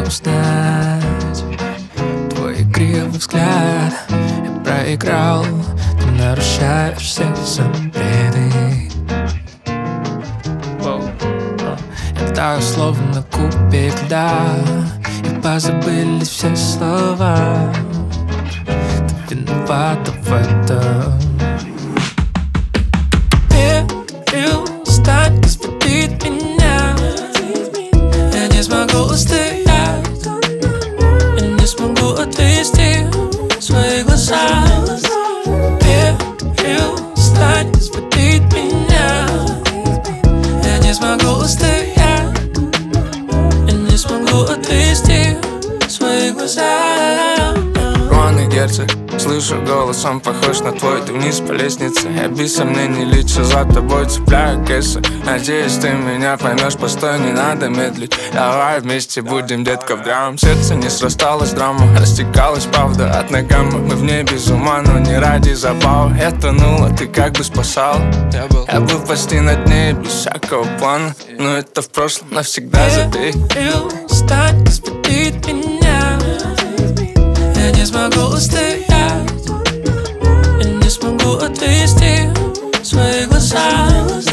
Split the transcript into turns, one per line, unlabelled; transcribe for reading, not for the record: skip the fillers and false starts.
узнать твой игривый взгляд. Я проиграл, ты нарушаешь все запреты. Я таю словно кубик льда, и позабылись все слова. Ты виновата в этом. Перестань изводить меня. Я не смогу устоять, я не смогу отвести свои глаза. Перестань изводить меня. Я не смогу устоять, я не смогу отвести свои глаза.
Ронный герцог, слышу голос, он похож на твой. Ты вниз по лестнице, я без сомнений лечу за тобой, цепляю кэссы. Надеюсь, ты меня поймешь, постой, не надо медлить. Давай вместе будем, детка, в драм. Сердце не срасталось, драма растекалась, правда, от ногам. Мы в небе без ума, но не ради забав. Я тонула, ты как бы спасал. Я был почти на дне, без всякого плана. Но это в прошлом, навсегда забей.
Перестань изводить меня. Я не смогу устоять, я не смогу отвести свои глаза.